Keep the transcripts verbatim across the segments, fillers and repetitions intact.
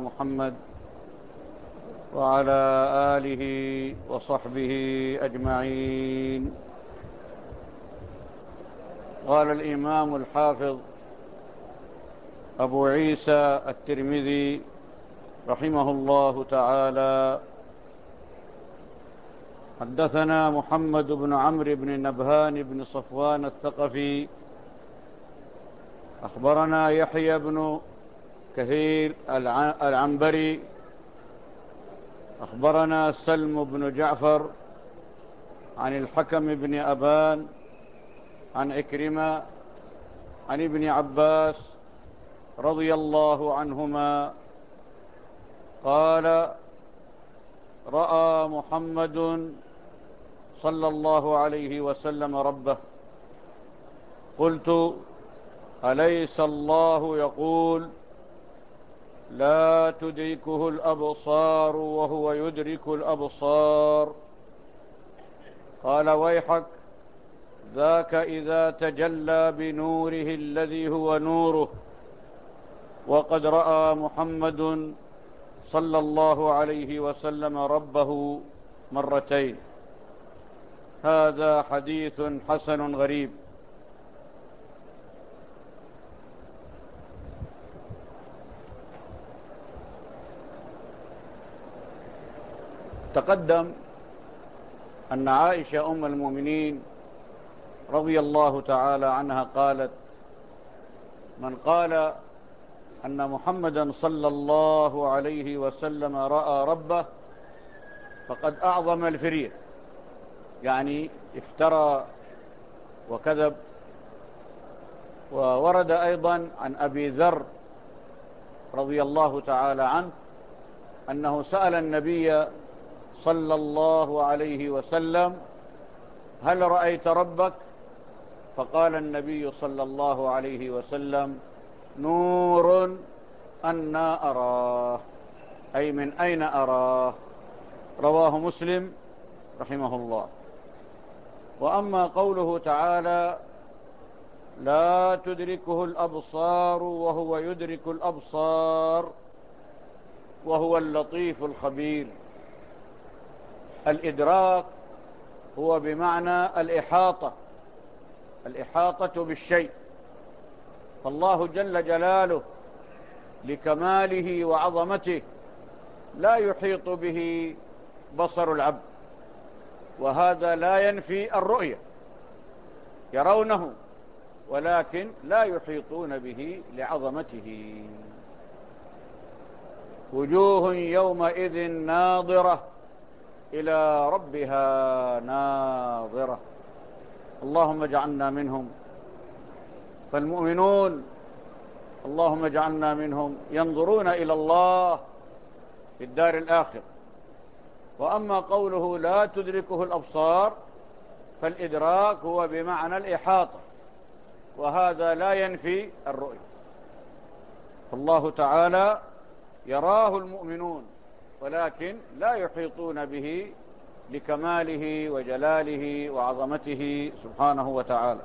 محمد وعلى آله وصحبه أجمعين. قال الإمام الحافظ أبو عيسى الترمذي رحمه الله تعالى: حدثنا محمد بن عمرو بن نبهان بن صفوان الثقفي أخبرنا يحيى بن كثير العنبري أخبرنا سلم بن جعفر عن الحكم بن أبان عن عكرمة عن ابن عباس رضي الله عنهما قال: رأى محمد صلى الله عليه وسلم ربه. قلت: أليس الله يقول: لا تدركه الأبصار وهو يدرك الأبصار؟ قال: ويحك، ذاك إذا تجلى بنوره الذي هو نوره. وقد رأى محمد صلى الله عليه وسلم ربه مرتين. هذا حديث حسن غريب. تقدم أن عائشة أم المؤمنين رضي الله تعالى عنها قالت: من قال أن محمدا صلى الله عليه وسلم رأى ربه فقد أعظم الفرية، يعني افترى وكذب. وورد أيضا عن أبي ذر رضي الله تعالى عنه أنه سأل النبي صلى الله عليه وسلم: هل رأيت ربك؟ فقال النبي صلى الله عليه وسلم: نور أنا أراه، أي من أين أراه. رواه مسلم رحمه الله. وأما قوله تعالى: لا تدركه الأبصار وهو يدرك الأبصار وهو اللطيف الخبير، الإدراك هو بمعنى الإحاطة، الإحاطة بالشيء. فالله جل جلاله لكماله وعظمته لا يحيط به بصر العبد، وهذا لا ينفي الرؤية، يرونه ولكن لا يحيطون به لعظمته. وجوه يومئذ ناظرة إلى ربها ناظرة. اللهم اجعلنا منهم. فالمؤمنون اللهم اجعلنا منهم ينظرون إلى الله في الدار الآخرة. وأما قوله لا تدركه الأبصار فالإدراك هو بمعنى الإحاطة، وهذا لا ينفي الرؤية. فالله تعالى يراه المؤمنون ولكن لا يحيطون به لكماله وجلاله وعظمته سبحانه وتعالى.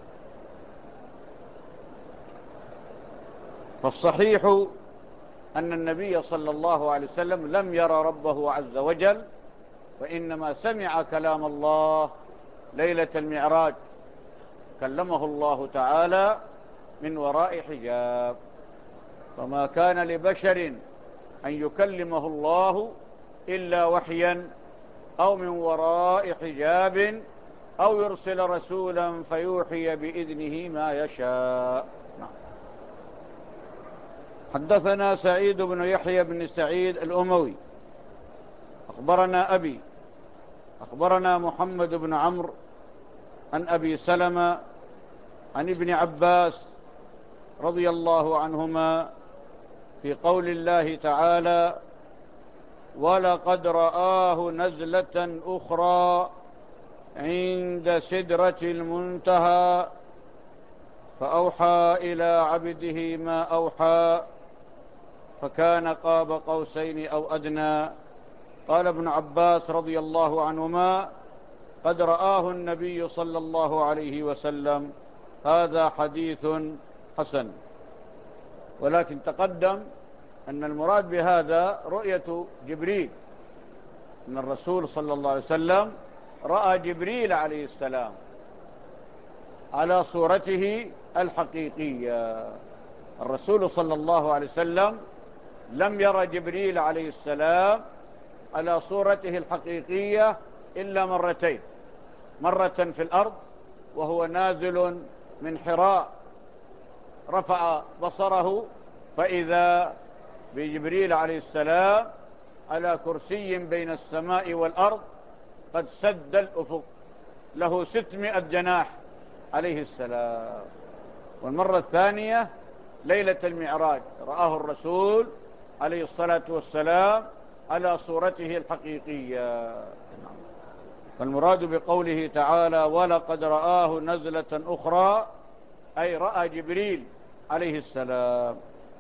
فالصحيح أن النبي صلى الله عليه وسلم لم يرى ربه عز وجل، وإنما سمع كلام الله ليلة المعراج، كلمه الله تعالى من وراء حجاب. وما كان لبشر أن يكلمه الله إلا وحيا أو من وراء حجاب أو يرسل رسولا فيوحي بإذنه ما يشاء. حدثنا سعيد بن يحيى بن سعيد الأموي أخبرنا أبي أخبرنا محمد بن عمرو عن أبي سلمة عن ابن عباس رضي الله عنهما في قول الله تعالى: ولقد رآه نزلة أخرى عند سدرة المنتهى فأوحى إلى عبده ما أوحى فكان قاب قوسين أو أدنى. قال ابن عباس رضي الله عنهما: قد رآه النبي صلى الله عليه وسلم. هذا حديث حسن. ولكن تقدم أن المراد بهذا رؤية جبريل، أن الرسول صلى الله عليه وسلم رأى جبريل عليه السلام على صورته الحقيقية. الرسول صلى الله عليه وسلم لم يرى جبريل عليه السلام على صورته الحقيقية إلا مرتين، مرة في الأرض وهو نازل من حراء، رفع بصره فإذا بجبريل عليه السلام على كرسي بين السماء والأرض قد سد الأفق، له ستمائة جناح عليه السلام. والمرة الثانية ليلة المعراج رآه الرسول عليه الصلاة والسلام على صورته الحقيقية. فالمراد بقوله تعالى ولقد رآه نزلة أخرى أي رأى جبريل عليه السلام.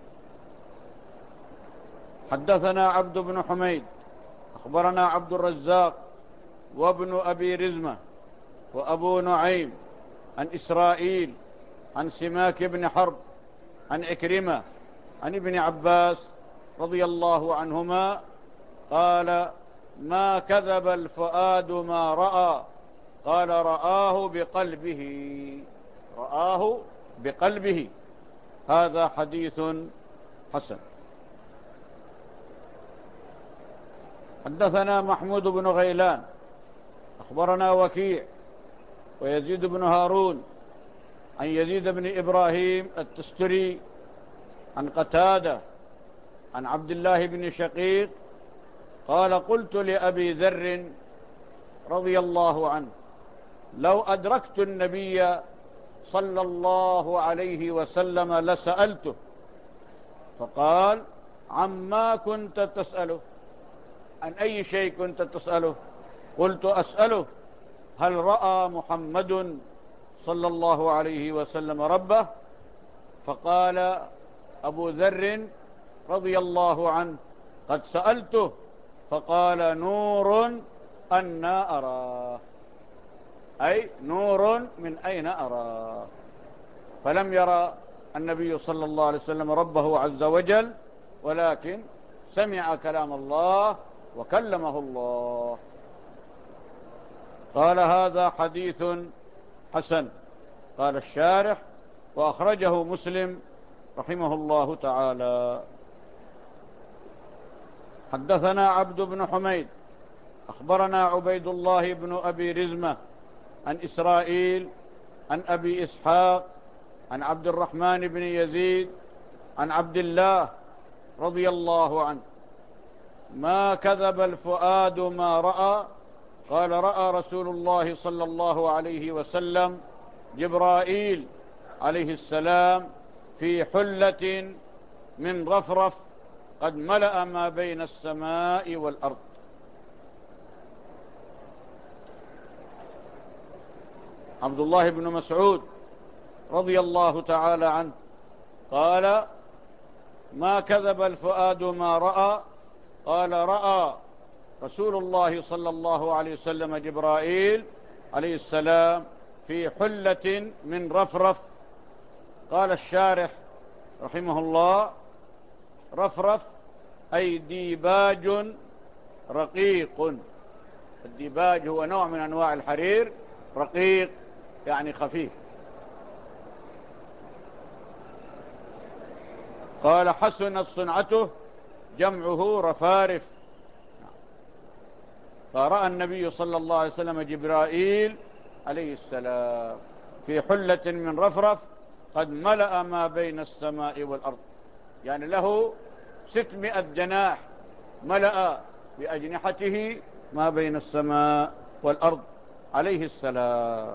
حدثنا عبد بن حميد أخبرنا عبد الرزاق وابن أبي رزمة وأبو نعيم عن إسرائيل عن سماك بن حرب عن إكرمة عن ابن عباس رضي الله عنهما قال ما كذب الفؤاد ما رأى، قال رآه بقلبه، رآه بقلبه. هذا حديث حسن. حدثنا محمود بن غيلان أخبرنا وكيع ويزيد بن هارون عن يزيد بن إبراهيم التستري عن قتادة عن عبد الله بن شقيق قال قلت لأبي ذر رضي الله عنه لو أدركت النبي صلى الله عليه وسلم لسألته، فقال عما كنت تسأله؟ عن أي شيء كنت تسأله؟ قلت أسأله هل رأى محمد صلى الله عليه وسلم ربه؟ فقال أبو ذر رضي الله عنه قد سألته فقال نور أنا أراه، أي نور من أين أراه. فلم يرى النبي صلى الله عليه وسلم ربه عز وجل، ولكن سمع كلام الله وكلمه الله. قال هذا حديث حسن. قال الشارح وأخرجه مسلم رحمه الله تعالى. حدثنا عبد بن حميد أخبرنا عبيد الله بن أبي رزمة عن إسرائيل عن أبي إسحاق عن عبد الرحمن بن يزيد عن عبد الله رضي الله عنه ما كذب الفؤاد ما رأى، قال رأى رسول الله صلى الله عليه وسلم جبرائيل عليه السلام في حلة من رفرف قد ملأ ما بين السماء والأرض. عبد الله بن مسعود رضي الله تعالى عنه قال ما كذب الفؤاد ما رأى، قال رأى رسول الله صلى الله عليه وسلم جبرائيل عليه السلام في حلة من رفرف. قال الشارح رحمه الله رفرف أي ديباج رقيق. الديباج هو نوع من أنواع الحرير، رقيق يعني خفيف. قال حسنت صنعته جمعه رفارف. فرأى النبي صلى الله عليه وسلم جبرائيل عليه السلام في حلة من رفرف قد ملأ ما بين السماء والأرض، يعني له ستمائة جناح، ملأ بأجنحته ما بين السماء والأرض عليه السلام.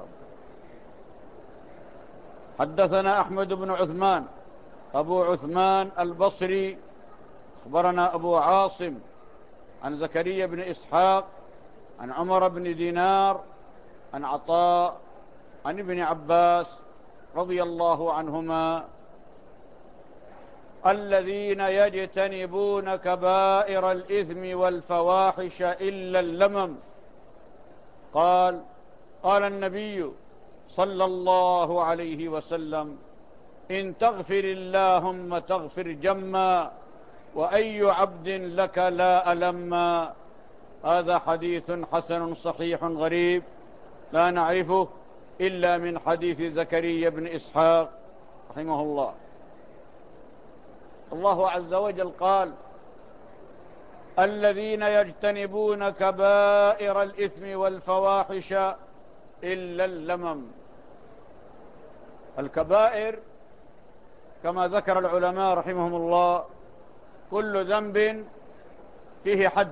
حدثنا أحمد بن عثمان أبو عثمان البصري أخبرنا أبو عاصم عن زكريا بن إسحاق عن عمر بن دينار عن عطاء عن ابن عباس رضي الله عنهما الذين يجتنبون كبائر الإثم والفواحش إلا اللمم. قال قال النبي صلى الله عليه وسلم إن تغفر اللهم تغفر جما وأي عبد لك لا ألما. هذا حديث حسن صحيح غريب لا نعرفه إلا من حديث زكريا بن إسحاق رحمه الله. الله عز وجل قال: الذين يجتنبون كبائر الإثم والفواحش إلا اللمم. الكبائر كما ذكر العلماء رحمهم الله كل ذنب فيه حد،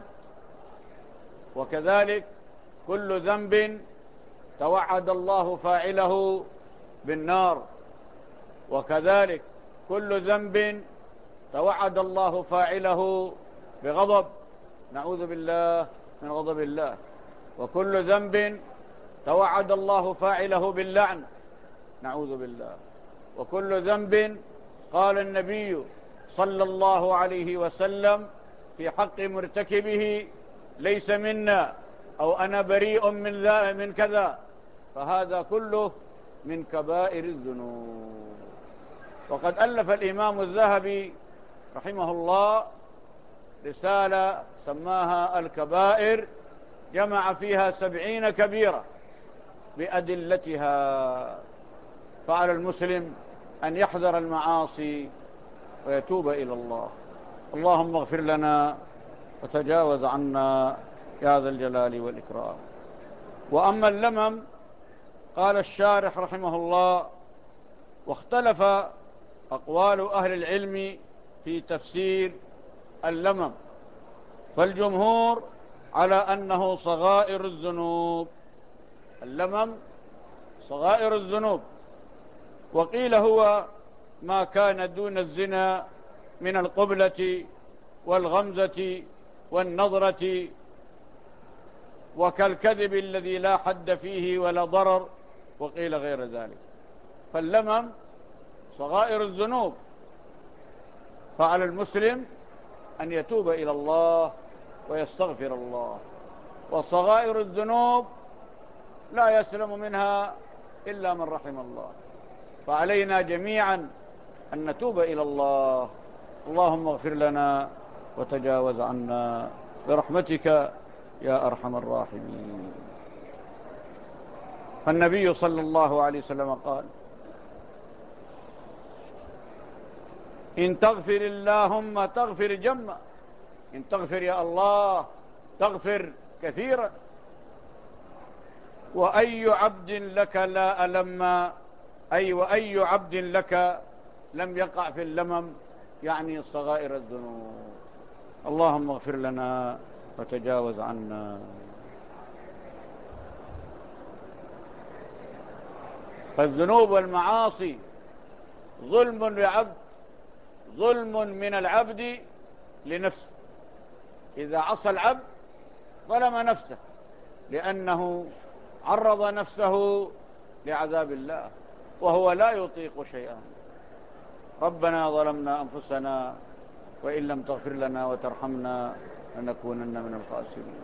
وكذلك كل ذنب توعد الله فاعله بالنار، وكذلك كل ذنب توعد الله فاعله بغضب، نعوذ بالله من غضب الله، وكل ذنب توعد الله فاعله باللعن، نعوذ بالله، وكل ذنب قال النبي صلى الله عليه وسلم في حق مرتكبه: ليس منا، أو أنا بريء من ذا من كذا، فهذا كله من كبائر الذنوب. وقد ألف الإمام الذهبي رحمه الله رسالة سماها الكبائر، جمع فيها سبعين كبيرة بأدلتها. فعلى المسلم أن يحذر المعاصي ويتوب إلى الله. اللهم اغفر لنا وتجاوز عنا يا ذا الجلال والإكرام. وأما اللمم، قال الشارح رحمه الله: واختلف أقوال أهل العلم في تفسير اللمم، فالجمهور على أنه صغائر الذنوب. اللمم صغائر الذنوب، وقيل هو ما كان دون الزنا من القبلة والغمزة والنظرة، وكالكذب الذي لا حد فيه ولا ضرر، وقيل غير ذلك. فاللمم صغائر الذنوب، فعلى المسلم أن يتوب إلى الله ويستغفر الله. وصغائر الذنوب لا يسلم منها إلا من رحم الله، فعلينا جميعا أن نتوب إلى الله. اللهم اغفر لنا وتجاوز عنا برحمتك يا أرحم الراحمين. فالنبي صلى الله عليه وسلم قال: إن تغفر اللهم تغفر جما. إن تغفر يا الله تغفر كثيرا. وأي عبد لك لا ألم، أي وأي عبد لك لم يقع في اللمم، يعني صغائر الذنوب. اللهم اغفر لنا وتجاوز عنا. فالذنوب والمعاصي ظلم لعبد، ظلم من العبد لنفسه. إذا عصى العبد ظلم نفسه، لأنه عرض نفسه لعذاب الله وهو لا يطيق شيئا. ربنا ظلمنا أنفسنا وإن لم تغفر لنا وترحمنا لنكونن من الخاسرين.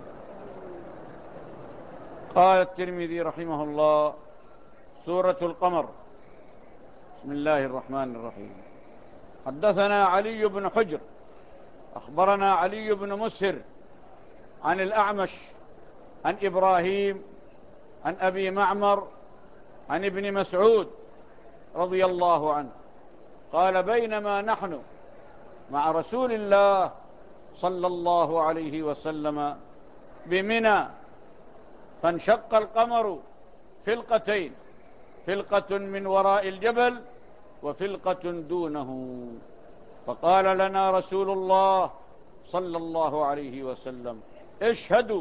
قال الترمذي رحمه الله: سورة القمر. بسم الله الرحمن الرحيم. حدثنا علي بن حجر أخبرنا علي بن مسهر عن الأعمش عن إبراهيم عن أبي معمر عن ابن مسعود رضي الله عنه قال: بينما نحن مع رسول الله صلى الله عليه وسلم بمنى فانشق القمر فلقتين، فلقة من وراء الجبل وفلقة دونه، فقال لنا رسول الله صلى الله عليه وسلم: اشهدوا،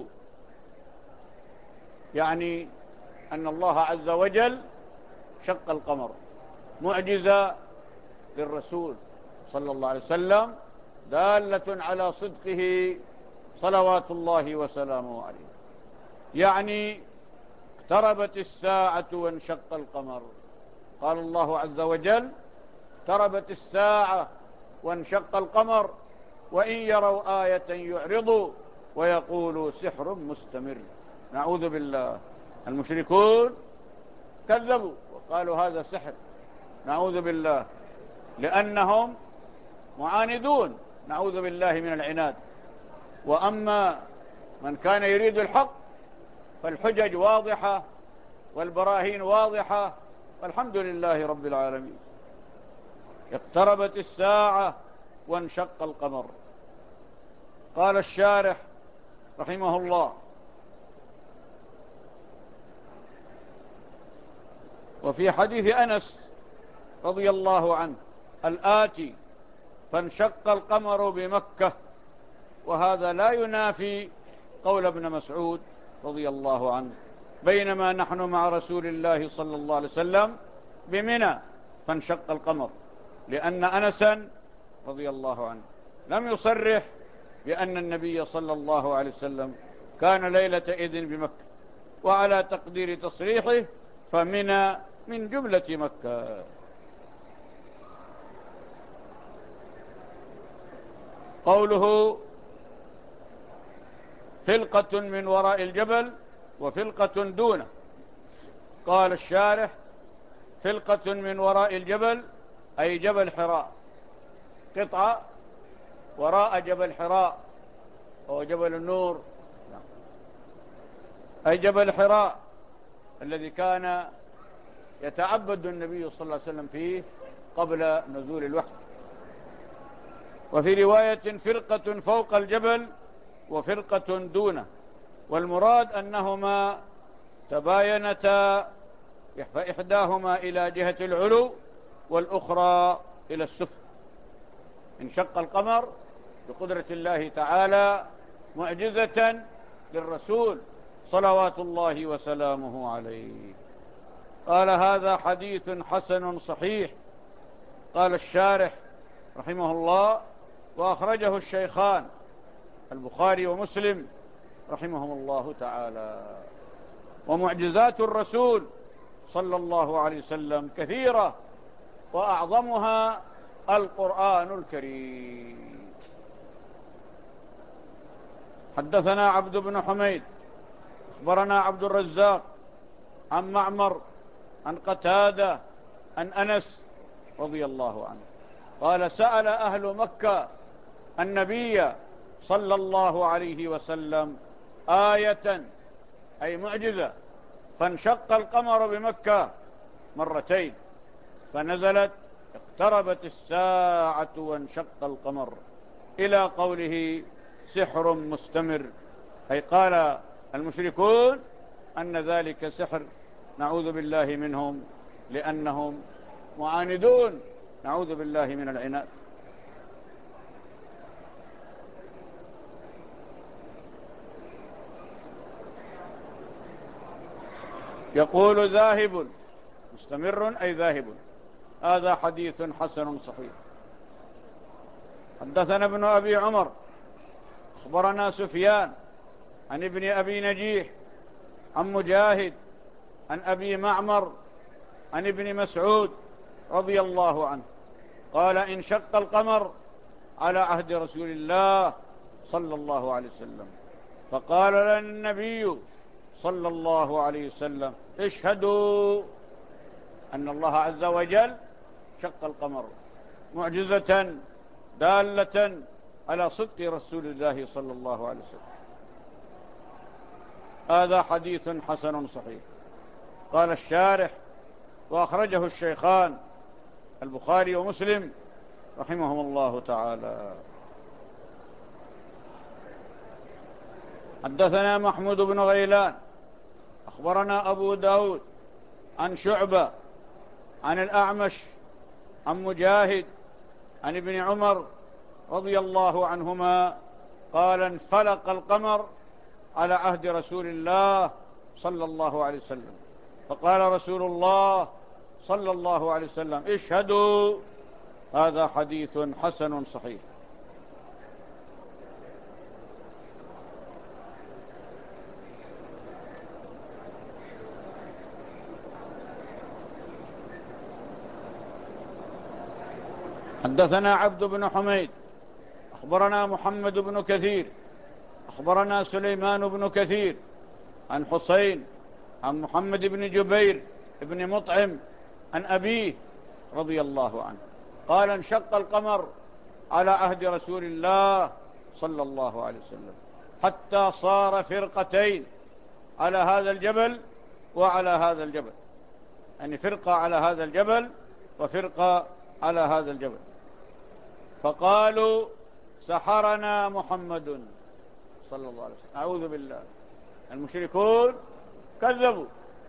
يعني أن الله عز وجل شق القمر، معجزة للرسول صلى الله عليه وسلم دالة على صدقه صلوات الله وسلامه عليه. يعني اقتربت الساعة وانشق القمر. قال الله عز وجل: اقتربت الساعة وانشق القمر وإن يروا آية يعرضوا ويقولوا سحر مستمر. نعوذ بالله. المشركون كذبوا وقالوا هذا سحر، نعوذ بالله، لأنهم معاندون نعوذ بالله من العناد. وأما من كان يريد الحق فالحجج واضحة والبراهين واضحة، والحمد لله رب العالمين. اقتربت الساعة وانشق القمر. قال الشارح رحمه الله: وفي حديث أنس رضي الله عنه الآتي: فانشق القمر بمكة، وهذا لا ينافي قول ابن مسعود رضي الله عنه: بينما نحن مع رسول الله صلى الله عليه وسلم بمنى فانشق القمر، لأن أنسا رضي الله عنه لم يصرح بأن النبي صلى الله عليه وسلم كان ليلة إذن بمكة، وعلى تقدير تصريحه فمنى من جملة مكة. قوله: فلقة من وراء الجبل وفلقة دونه. قال الشارح: فلقة من وراء الجبل أي جبل حراء، قطعة وراء جبل حراء وهو جبل النور، أي جبل حراء الذي كان يتعبد النبي صلى الله عليه وسلم فيه قبل نزول الوحي. وفي رواية: فرقة فوق الجبل وفرقة دونه، والمراد أنهما تباينتا، فإحداهما إلى جهة العلو والأخرى إلى السفل. انشق القمر بقدرة الله تعالى معجزة للرسول صلوات الله وسلامه عليه. قال: هذا حديث حسن صحيح. قال الشارح رحمه الله: وأخرجه الشيخان البخاري ومسلم رحمهم الله تعالى. ومعجزات الرسول صلى الله عليه وسلم كثيرة، وأعظمها القرآن الكريم. حدثنا عبد بن حميد أخبرنا عبد الرزاق عن معمر عن قتادة عن أنس رضي الله عنه قال: سأل أهل مكة النبي صلى الله عليه وسلم آية أي معجزة، فانشق القمر بمكة مرتين، فنزلت: اقتربت الساعة وانشق القمر، إلى قوله: سحر مستمر، أي قال المشركون أن ذلك سحر، نعوذ بالله منهم، لأنهم معاندون، نعوذ بالله من العناد. يقول: ذاهب، مستمر أي ذاهب. هذا حديث حسن صحيح. حدثنا ابن أبي عمر أخبرنا سفيان عن ابن أبي نجيح عن مجاهد عن أبي معمر عن ابن مسعود رضي الله عنه قال: انشق القمر على عهد رسول الله صلى الله عليه وسلم، فقال لنا النبي صلى الله عليه وسلم: اشهدوا أن الله عز وجل شق القمر، معجزة دالة على صدق رسول الله صلى الله عليه وسلم. هذا حديث حسن صحيح. قال الشارح: وأخرجه الشيخان البخاري ومسلم رحمهم الله تعالى. حدثنا محمود بن غيلان أخبرنا أبو داود عن شعبة عن الأعمش عن مجاهد عن ابن عمر رضي الله عنهما قال: انفلق القمر على عهد رسول الله صلى الله عليه وسلم، فقال رسول الله صلى الله عليه وسلم: اشهدوا. هذا حديث حسن صحيح. حدثنا عبد بن حميد أخبرنا محمد بن كثير أخبرنا سليمان بن كثير عن حسين عن محمد بن جبير بن مطعم عن أبيه رضي الله عنه قال: انشق القمر على عهد رسول الله صلى الله عليه وسلم، حتى صار فرقتين على هذا الجبل وعلى هذا الجبل، يعني فرقة على هذا الجبل وفرقة على هذا الجبل. فقالوا سحرنا محمد صلى الله عليه وسلم، أعوذ بالله. المشركون كذبوا،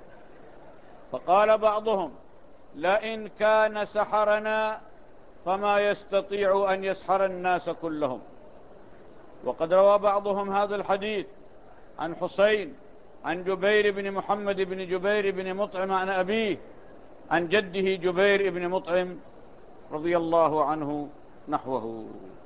فقال بعضهم لئن كان سحرنا فما يستطيع أن يسحر الناس كلهم. وقد روى بعضهم هذا الحديث عن حسين عن جبير بن محمد بن جبير بن مطعم عن أبيه عن جده جبير بن مطعم رضي الله عنه نحوه.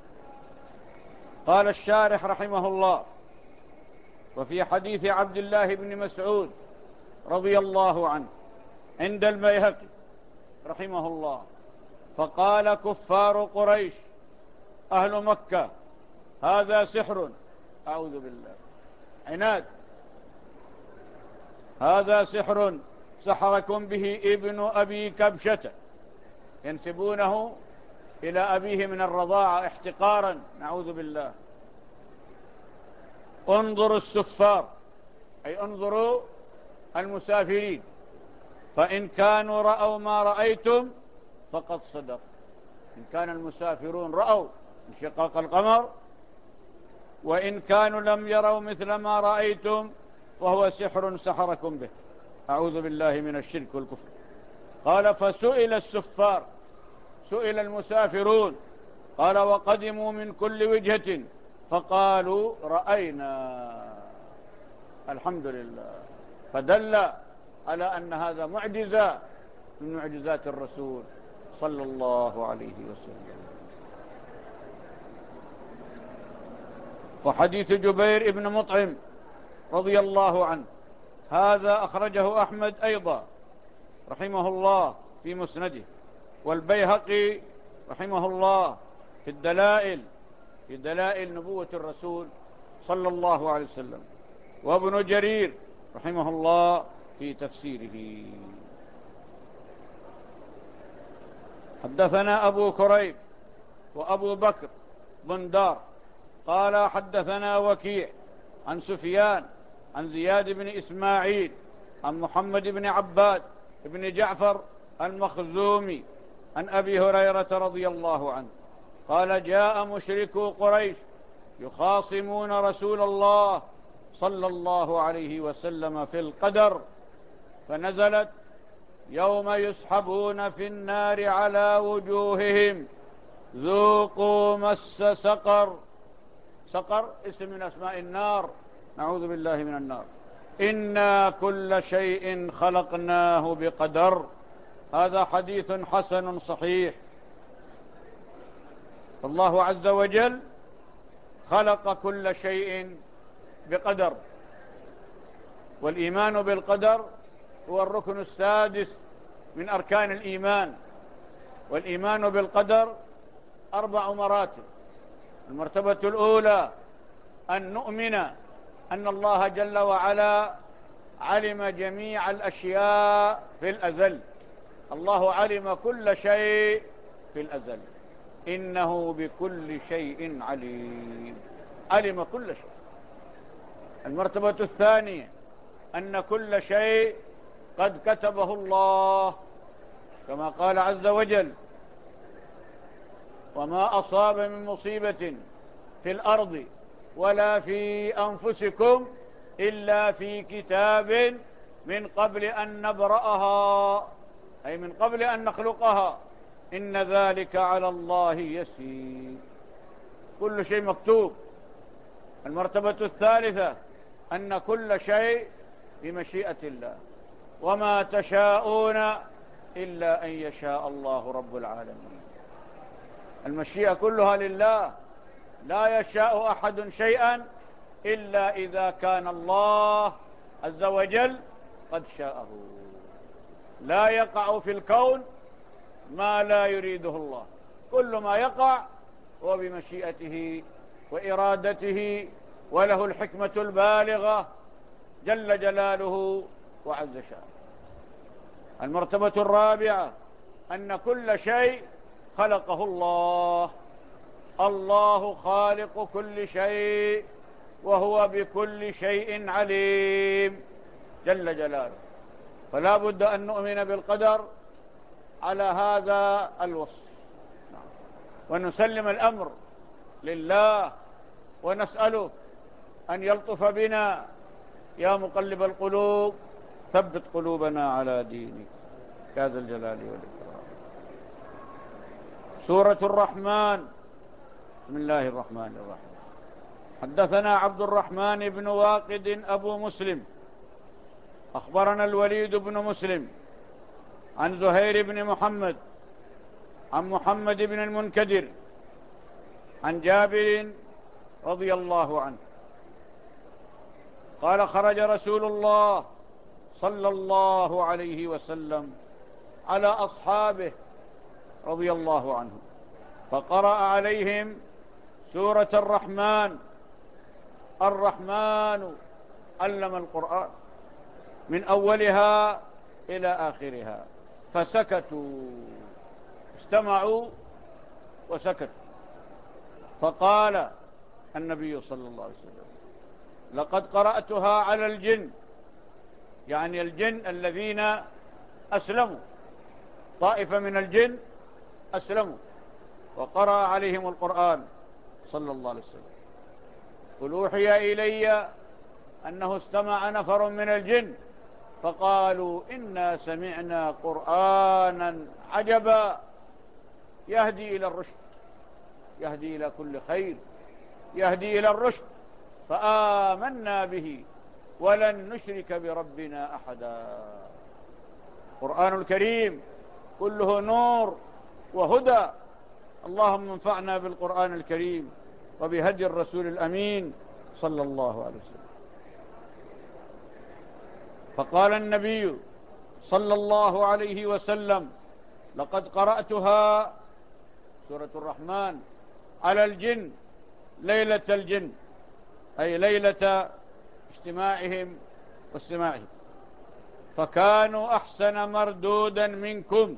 قال الشارح رحمه الله: وفي حديث عبد الله بن مسعود رضي الله عنه عند البيهقي رحمه الله، فقال كفار قريش أهل مكة هذا سحر، أعوذ بالله، عناد، هذا سحر سحركم به ابن أبي كبشة، ينسبونه إلى أبيه من الرضاعة احتقارا، نعوذ بالله. انظروا السفار، أي انظروا المسافرين، فإن كانوا رأوا ما رأيتم فقد صدق. إن كان المسافرون رأوا انشقاق القمر، وإن كانوا لم يروا مثل ما رأيتم فهو سحر سحركم به، أعوذ بالله من الشرك والكفر. قال فسئل السفار، سئل المسافرون، قال وقدموا من كل وجهة فقالوا رأينا. الحمد لله، فدل على أن هذا معجزة من معجزات الرسول صلى الله عليه وسلم. وحديث جبير بن مطعم رضي الله عنه هذا أخرجه أحمد أيضا رحمه الله في مسنده، والبيهقي رحمه الله في الدلائل، في دلائل نبوة الرسول صلى الله عليه وسلم، وابن جرير رحمه الله في تفسيره. حدثنا أبو كريب وأبو بكر بن دار قال حدثنا وكيع عن سفيان عن زياد بن إسماعيل عن محمد بن عباد بن جعفر المخزومي عن أبي هريرة رضي الله عنه قال جاء مشركو قريش يخاصمون رسول الله صلى الله عليه وسلم في القدر، فنزلت يوم يسحبون في النار على وجوههم ذوقوا مس سقر. سقر اسم من أسماء النار، نعوذ بالله من النار. إنا كل شيء خلقناه بقدر. هذا حديث حسن صحيح. الله عز وجل خلق كل شيء بقدر، والإيمان بالقدر هو الركن السادس من أركان الإيمان. والإيمان بالقدر أربع مراتب. المرتبة الأولى أن نؤمن أن الله جل وعلا علم جميع الأشياء في الأزل. الله علم كل شيء في الأزل، إنه بكل شيء عليم، علم كل شيء. المرتبة الثانية أن كل شيء قد كتبه الله، كما قال عز وجل وما أصاب من مصيبة في الأرض ولا في أنفسكم إلا في كتاب من قبل أن نبرأها، أي من قبل أن نخلقها، إن ذلك على الله يسير. كل شيء مكتوب. المرتبة الثالثة أن كل شيء بمشيئة الله، وما تشاءون إلا أن يشاء الله رب العالمين. المشيئة كلها لله، لا يشاء أحد شيئا إلا إذا كان الله عز وجل قد شاءه. لا يقع في الكون ما لا يريده الله، كل ما يقع هو بمشيئته وإرادته، وله الحكمة البالغة جل جلاله وعز شأنه. المرتبة الرابعة أن كل شيء خلقه الله، الله خالق كل شيء وهو بكل شيء عليم جل جلاله. فلا بد أن نؤمن بالقدر على هذا الوصف ونسلم الأمر لله ونسأله أن يلطف بنا. يا مقلب القلوب ثبت قلوبنا على دينك يا ذا الجلال والإكرام. سورة الرحمن. بسم الله الرحمن الرحيم. حدثنا عبد الرحمن بن واقد أبو مسلم أخبرنا الوليد بن مسلم عن زهير بن محمد عن محمد بن المنكدر عن جابر رضي الله عنه قال خرج رسول الله صلى الله عليه وسلم على أصحابه رضي الله عنهم فقرأ عليهم سورة الرحمن. الرحمن علم القرآن من أولها إلى آخرها فسكتوا، استمعوا وسكتوا. فقال النبي صلى الله عليه وسلم لقد قرأتها على الجن، يعني الجن الذين أسلموا، طائفة من الجن أسلموا وقرأ عليهم القرآن صلى الله عليه وسلم. قل أوحي إلي أنه استمع نفر من الجن فقالوا إنا سمعنا قرآنا عجبا يهدي إلى الرشد، يهدي إلى كل خير، يهدي إلى الرشد فآمنا به ولن نشرك بربنا أحدا. القرآن الكريم كله نور وهدى. اللهم انفعنا بالقرآن الكريم وبهدي الرسول الأمين صلى الله عليه وسلم. فقال النبي صلى الله عليه وسلم لقد قرأتها سورة الرحمن على الجن ليلة الجن، أي ليلة اجتماعهم واستماعهم، فكانوا أحسن مردودا منكم.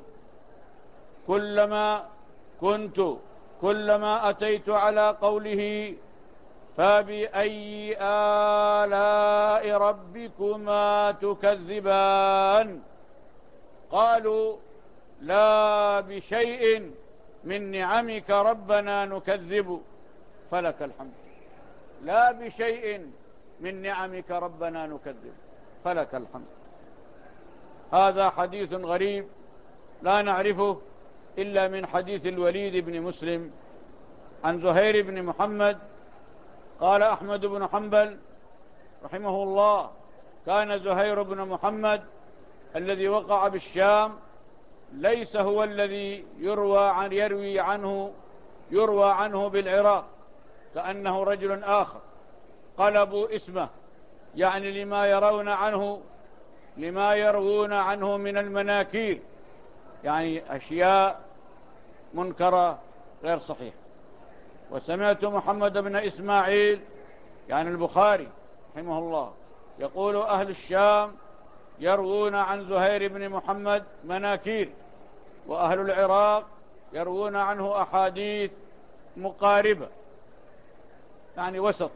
كلما كنت كلما أتيت على قوله فبأي آلاء ربكما تكذبان قالوا لا بشيء من نعمك ربنا نكذب فلك الحمد. لا بشيء من نعمك ربنا نكذب فلك الحمد. هذا حديث غريب لا نعرفه إلا من حديث الوليد بن مسلم عن زهير بن محمد. قال أحمد بن حنبل رحمه الله كان زهير بن محمد الذي وقع بالشام ليس هو الذي يروى عن يروي عنه يروى عنه بالعراق، كأنه رجل آخر قلبوا اسمه، يعني لما يرون عنه لما يروون عنه من المناكير، يعني أشياء منكرة غير صحيحة. وسمعت محمد بن إسماعيل يعني البخاري رحمه الله يقول أهل الشام يروون عن زهير بن محمد مناكير، وأهل العراق يروون عنه أحاديث مقاربة، يعني وسط.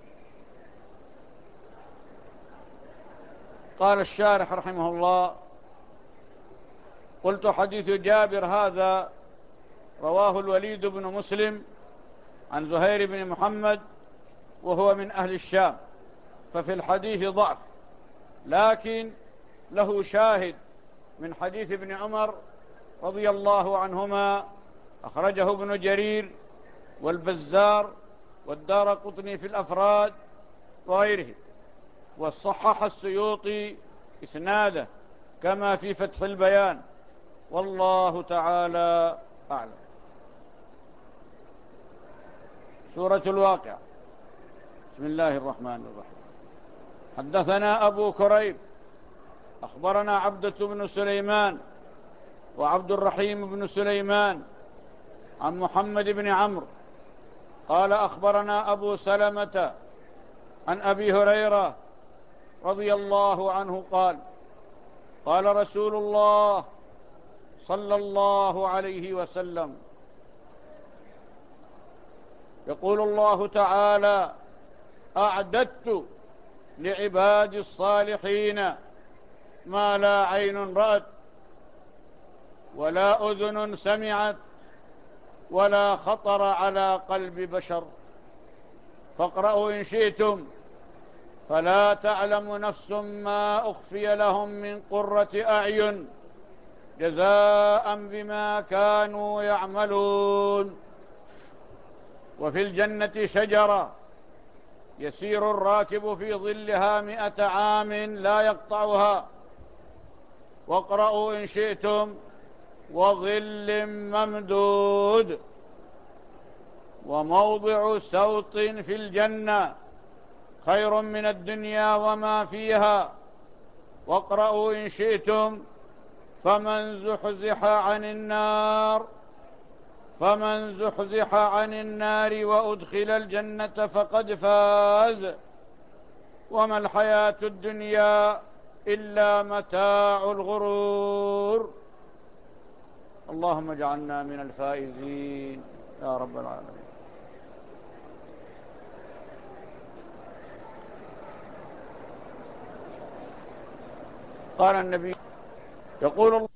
قال الشارح رحمه الله قلت حديث جابر هذا رواه الوليد بن مسلم عن زهير بن محمد وهو من أهل الشام، ففي الحديث ضعف، لكن له شاهد من حديث ابن عمر رضي الله عنهما أخرجه ابن جرير والبزار والدارقطني في الأفراد وغيره، وصحح السيوطي إسناده كما في فتح البيان، والله تعالى أعلم. سورة الواقعة. بسم الله الرحمن الرحيم. حدثنا أبو كريب أخبرنا عبدة بن سليمان وعبد الرحيم بن سليمان عن محمد بن عمرو قال أخبرنا أبو سلمة عن أبي هريرة رضي الله عنه قال قال رسول الله صلى الله عليه وسلم يقول الله تعالى: أعددت لعبادي الصالحين ما لا عين رأت ولا أذن سمعت ولا خطر على قلب بشر. فاقرأوا إن شئتم: فلا تعلم نفس ما أخفي لهم من قرة أعين جزاء بما كانوا يعملون. وفي الجنة شجرة يسير الراكب في ظلها مئة عام لا يقطعها. واقرأوا إن شئتم: وظل ممدود. وموضع سوط في الجنة خير من الدنيا وما فيها. واقرأوا إن شئتم: فمن زحزح عن النار فمن زحزح عن النار وأدخل الجنة فقد فاز وما الحياة الدنيا إلا متاع الغرور. اللهم اجعلنا من الفائزين يا رب العالمين. قال النبي يقول الله: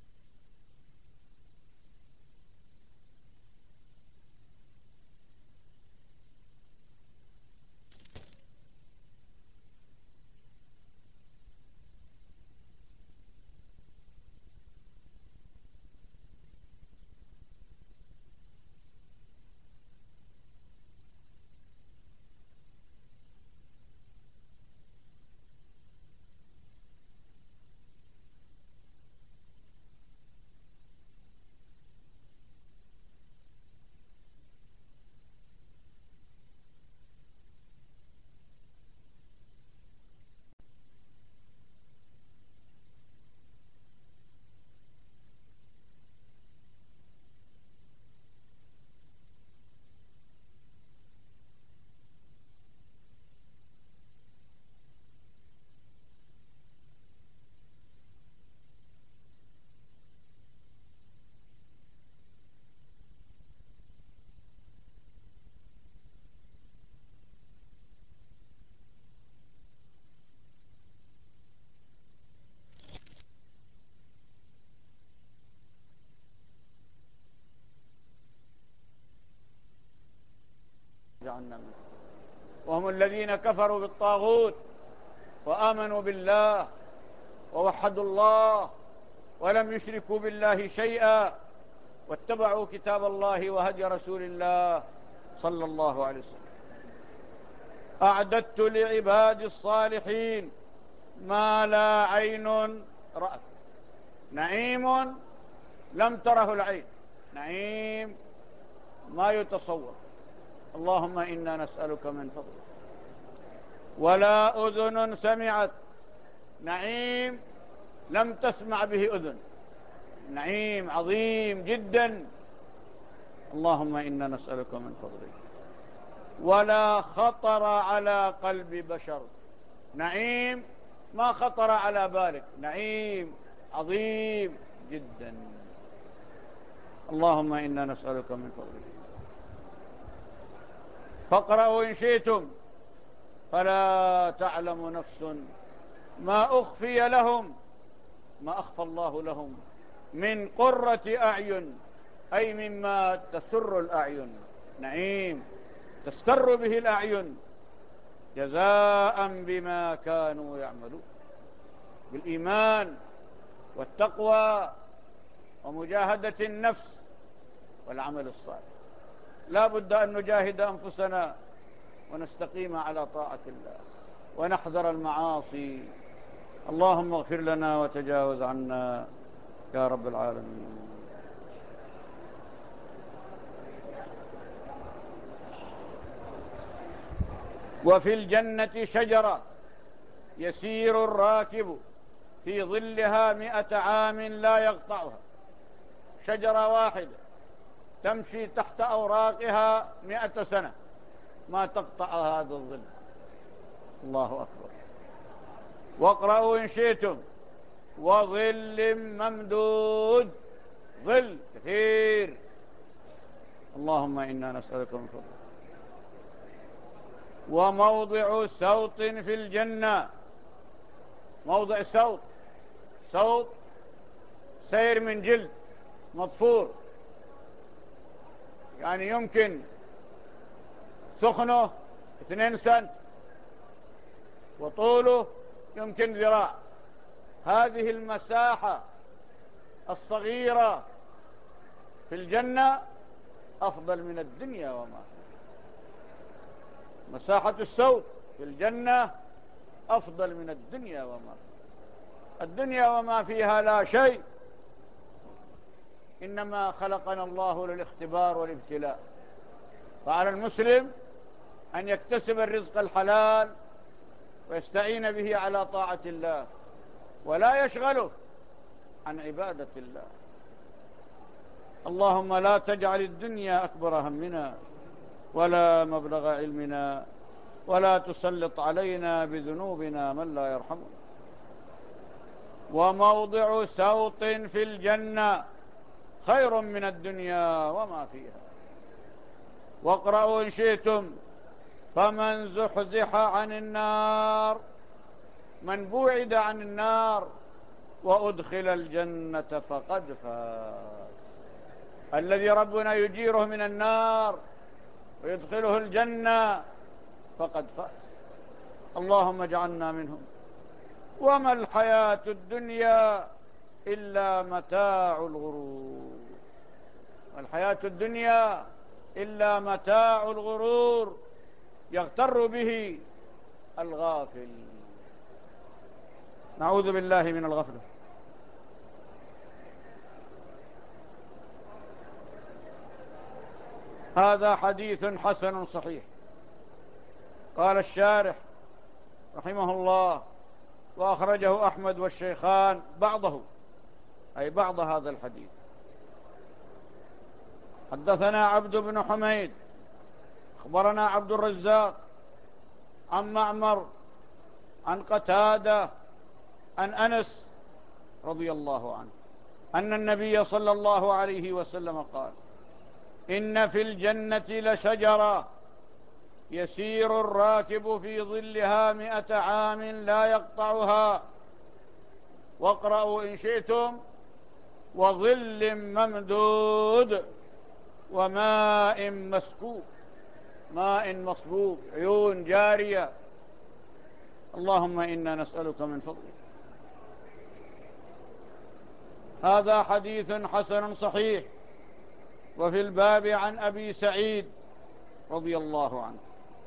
وهم الذين كفروا بالطاغوت وآمنوا بالله ووحدوا الله ولم يشركوا بالله شيئا واتبعوا كتاب الله وهدي رسول الله صلى الله عليه وسلم. أعددت لعبادي الصالحين ما لا عين رأت. نعيم لم تره العين، نعيم ما يتصور. اللهم إنا نسألك من فضلك. ولا أذن سمعت، نعيم لم تسمع به أذن، نعيم عظيم جدا. اللهم إنا نسألك من فضلك. ولا خطر على قلب بشر، نعيم ما خطر على بالك، نعيم عظيم جدا. اللهم إنا نسألك من فضلك. فاقرأوا إن شئتم: فلا تعلم نفس ما أخفي لهم، ما أخفى الله لهم من قرة أعين، أي مما تسر الأعين، نعيم تستر به الأعين، جزاء بما كانوا يعملون، بالإيمان والتقوى ومجاهدة النفس والعمل الصالح. لا بد أن نجاهد أنفسنا ونستقيم على طاعة الله ونحذر المعاصي. اللهم اغفر لنا وتجاوز عنا يا رب العالمين. وفي الجنة شجرة يسير الراكب في ظلها مئة عام لا يقطعها. شجرة واحدة تمشي تحت أوراقها مئة سنة ما تقطع هذا الظل. الله أكبر. واقرأوا إن شئتم: وظل ممدود، ظل كثير. اللهم إنا نسألك من فضلك. وموضع سوط في الجنة. موضع سوط، سوط سير من جلد مضفور، يعني يمكن سخنه اثنين سنت وطوله يمكن ذراع. هذه المساحة الصغيرة في الجنة أفضل من الدنيا وما فيها. مساحة السوط في الجنة أفضل من الدنيا وما فيها. الدنيا وما فيها لا شيء، إنما خلقنا الله للاختبار والابتلاء. فعلى المسلم أن يكتسب الرزق الحلال ويستعين به على طاعة الله، ولا يشغله عن عبادة الله. اللهم لا تجعل الدنيا أكبر همنا ولا مبلغ علمنا، ولا تسلط علينا بذنوبنا من لا يرحمنا. وموضع سوط في الجنة خير من الدنيا وما فيها. واقرأوا إن شئتم: فمن زحزح عن النار، من بوعد عن النار وأدخل الجنة فقد فاز. الذي ربنا يجيره من النار ويدخله الجنة فقد فاز. اللهم اجعلنا منهم. وما الحياة الدنيا إلا متاع الغرور. الحياة الدنيا إلا متاع الغرور يغتر به الغافل. نعوذ بالله من الغفلة. هذا حديث حسن صحيح. قال الشارح رحمه الله: وأخرجه أحمد والشيخان بعضه، أي بعض هذا الحديث. حدثنا عبد بن حميد أخبرنا عبد الرزاق عن معمر عن قتادة عن أنس رضي الله عنه أن النبي صلى الله عليه وسلم قال: إن في الجنة لشجرة يسير الراكب في ظلها مئة عام لا يقطعها. واقرأوا إن شئتم: وظل ممدود وماء مسكوب. ماء مصبوب، عيون جارية. اللهم إنا نسألك من فضلك. هذا حديث حسن صحيح. وفي الباب عن أبي سعيد رضي الله عنه.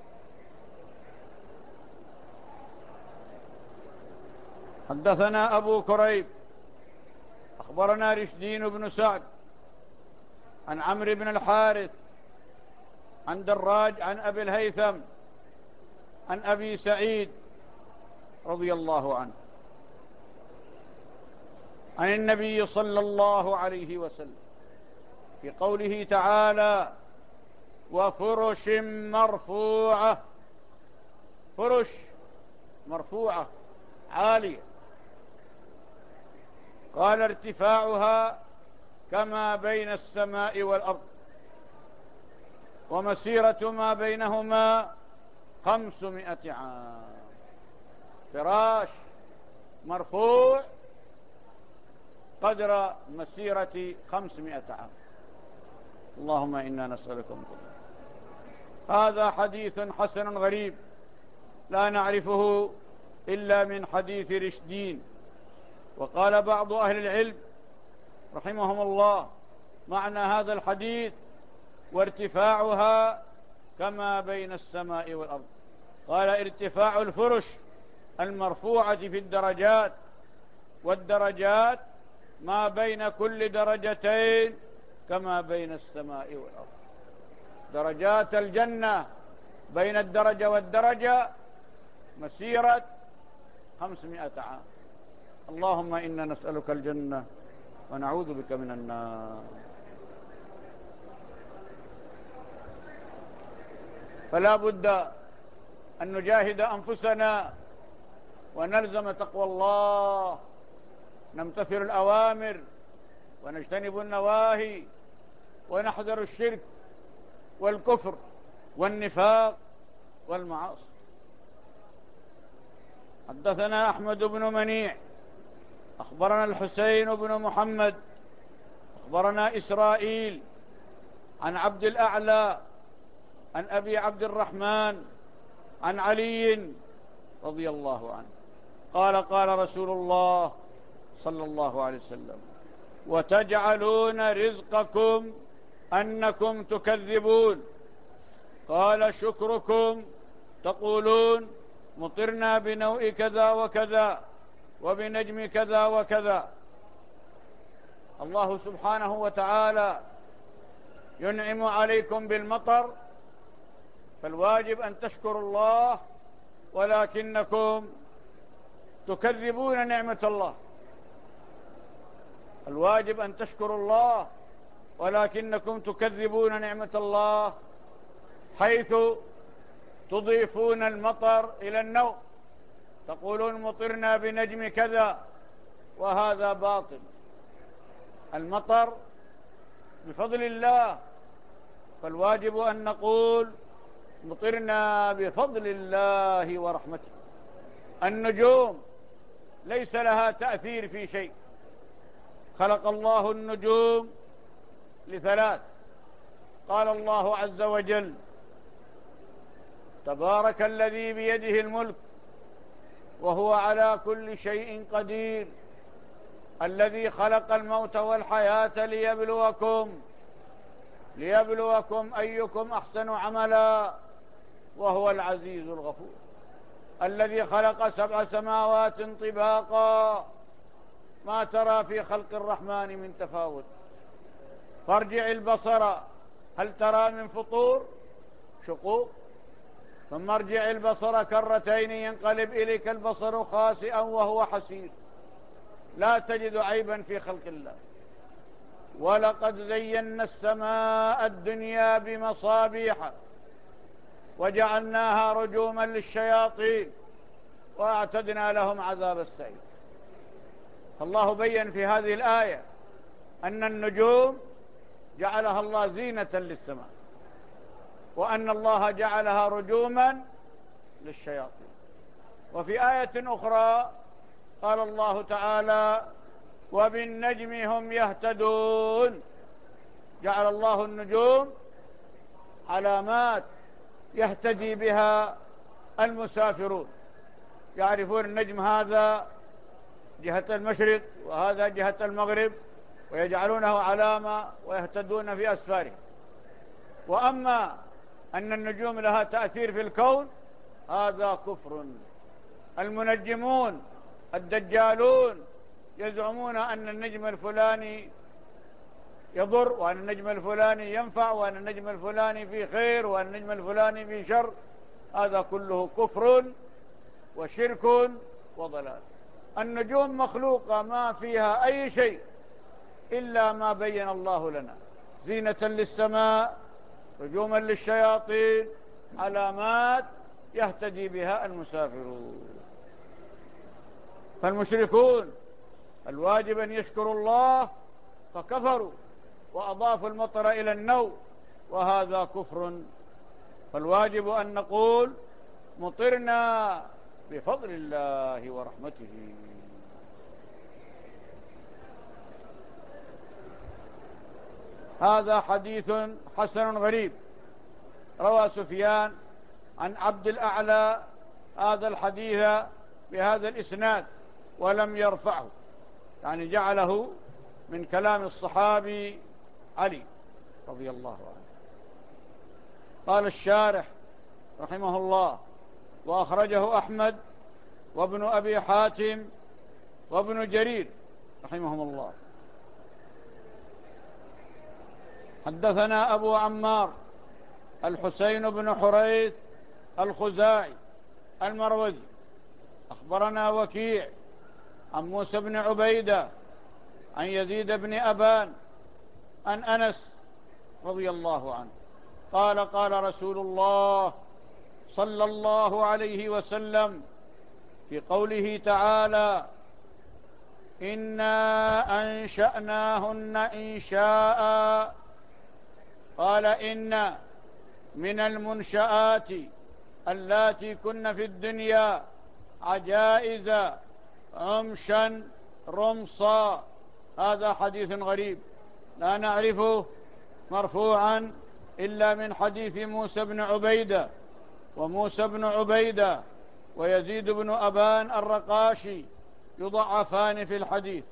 حدثنا أبو كريب أخبرنا رشدين بن سعد عن عمرو بن الحارث عن دراج عن أبي الهيثم عن أبي سعيد رضي الله عنه عن النبي صلى الله عليه وسلم في قوله تعالى: وفرش مرفوعة. فرش مرفوعة عالية. قال: ارتفاعها كما بين السماء والأرض، ومسيرة ما بينهما خمسمائة عام. فراش مرفوع قدر مسيرة خمسمائة عام. اللهم إنا نسألك من فضلك. هذا حديث حسن غريب لا نعرفه إلا من حديث رشدين. وقال بعض أهل العلم رحمهم الله: معنى هذا الحديث: وارتفاعها كما بين السماء والأرض. قال: ارتفاع الفرش المرفوعة في الدرجات، والدرجات ما بين كل درجتين كما بين السماء والأرض. درجات الجنة بين الدرجة والدرجة مسيرة خمسمائة عام. اللهم إنا نسألك الجنة ونعوذ بك من النار. فلا بد أن نجاهد أنفسنا ونلزم تقوى الله، نمتثل الأوامر ونجتنب النواهي، ونحذر الشرك والكفر والنفاق والمعاصي. حدثنا أحمد بن منيع أخبرنا الحسين بن محمد أخبرنا إسرائيل عن عبد الأعلى عن أبي عبد الرحمن عن علي رضي الله عنه قال قال رسول الله صلى الله عليه وسلم: وتجعلون رزقكم أنكم تكذبون. قال: شكركم تقولون مطرنا بنوء كذا وكذا وبنجم كذا وكذا. الله سبحانه وتعالى ينعم عليكم بالمطر، فالواجب أن تشكروا الله، ولكنكم تكذبون نعمة الله. الواجب أن تشكروا الله، ولكنكم تكذبون نعمة الله، حيث تضيفون المطر إلى النوم، تقولون مطرنا بنجم كذا، وهذا باطل. المطر بفضل الله، فالواجب أن نقول مطرنا بفضل الله ورحمته. النجوم ليس لها تأثير في شيء. خلق الله النجوم لثلاث. قال الله عز وجل: تبارك الذي بيده الملك وهو على كل شيء قدير، الذي خلق الموت والحياة ليبلوكم ليبلوكم أيكم أحسن عملا وهو العزيز الغفور، الذي خلق سبع سماوات طباقا ما ترى في خلق الرحمن من تفاوت، فارجع البصر هل ترى من فطور شقوق، ثم ارجع البصر كرتين ينقلب إليك البصر خاسئا وهو حسير، لا تجد عيبا في خلق الله. ولقد زينا السماء الدنيا بمصابيح وجعلناها رجوما للشياطين وأعتدنا لهم عذاب السعير. الله بين في هذه الآية أن النجوم جعلها الله زينة للسماء، وأن الله جعلها رجوما للشياطين. وفي آية أخرى قال الله تعالى: وبالنجم هم يهتدون. جعل الله النجوم علامات يهتدي بها المسافرون، يعرفون النجم هذا جهة المشرق وهذا جهة المغرب، ويجعلونه علامة ويهتدون في أسفارهم. وأما أن النجوم لها تأثير في الكون، هذا كفر. المنجمون الدجالون يزعمون أن النجم الفلاني يضر، وأن النجم الفلاني ينفع، وأن النجم الفلاني فيه خير، وأن النجم الفلاني فيه شر. هذا كله كفر وشرك وضلال. النجوم مخلوقة ما فيها أي شيء إلا ما بين الله لنا: زينة للسماء، رجوما للشياطين، علامات يهتدي بها المسافرون. فالمشركون الواجب أن يشكروا الله، فكفروا وأضافوا المطر إلى النوم، وهذا كفر. فالواجب أن نقول مطرنا بفضل الله ورحمته. هذا حديث حسن غريب. روى سفيان عن عبد الأعلى هذا الحديث بهذا الإسناد ولم يرفعه، يعني جعله من كلام الصحابي علي رضي الله عنه. قال الشارح رحمه الله: وأخرجه أحمد وابن أبي حاتم وابن جرير رحمهم الله. حدثنا أبو عمار الحسين بن حريث الخزاعي المروزي أخبرنا وكيع عن موسى بن عبيدة عن يزيد بن أبان عن أنس رضي الله عنه قال: قال رسول الله صلى الله عليه وسلم في قوله تعالى: إنا أنشأناهن إنشاء. قال: إن من المنشآت اللاتي كن في الدنيا عجائز عمشا رمصا. هذا حديث غريب لا نعرفه مرفوعا إلا من حديث موسى بن عبيدة، وموسى بن عبيدة ويزيد بن أبان الرقاشي يضعفان في الحديث.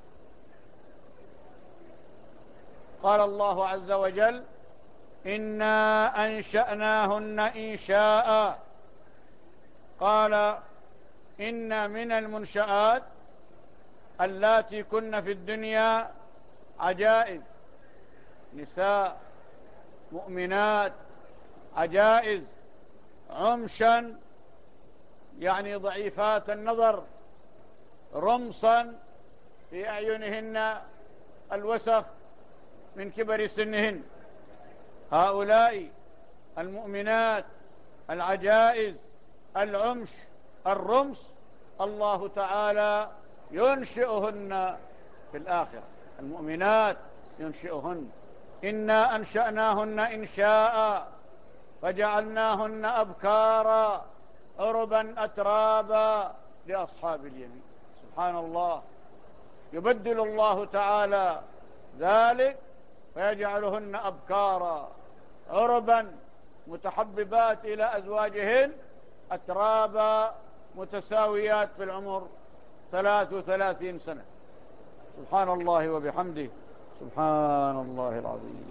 قال الله عز وجل: إنا أنشأناهن إنشاء. قال: إن من المنشآت اللاتي كن في الدنيا عجائز، نساء مؤمنات عجائز، عمشا يعني ضعيفات النظر، رمصا في أعينهن الوسخ من كبر سنهن. هؤلاء المؤمنات العجائز العمش الرمص الله تعالى ينشئهن في الآخرة. المؤمنات ينشئهن. إنا أنشأناهن إنشاء فجعلناهن أبكارا عربا أترابا لأصحاب اليمين. سبحان الله، يبدل الله تعالى ذلك فيجعلهن أبكارا عربا متحببات إلى أزواجهن، أترابا متساويات في العمر ثلاث وثلاثين سنة. سبحان الله وبحمده، سبحان الله العظيم.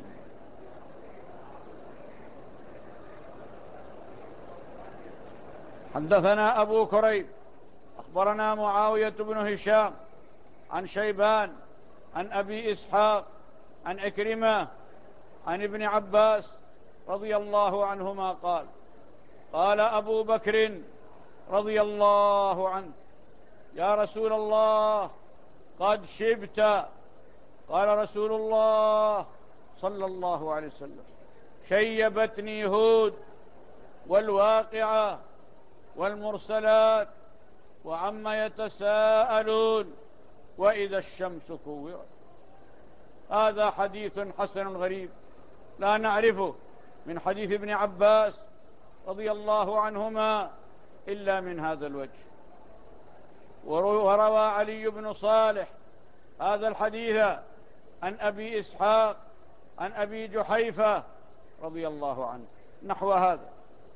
حدثنا أبو كريب أخبرنا معاوية بن هشام عن شيبان عن أبي إسحاق عن عكرمة عن ابن عباس رضي الله عنهما قال: قال أبو بكر رضي الله عنه: يا رسول الله قد شبت. قال رسول الله صلى الله عليه وسلم: شيبتني هود والواقعة والمرسلات وعما يتساءلون وإذا الشمس كورت. هذا حديث حسن غريب لا نعرفه من حديث ابن عباس رضي الله عنهما إلا من هذا الوجه. وروى علي بن صالح هذا الحديث عن أبي إسحاق عن أبي جحيفة رضي الله عنه نحو هذا.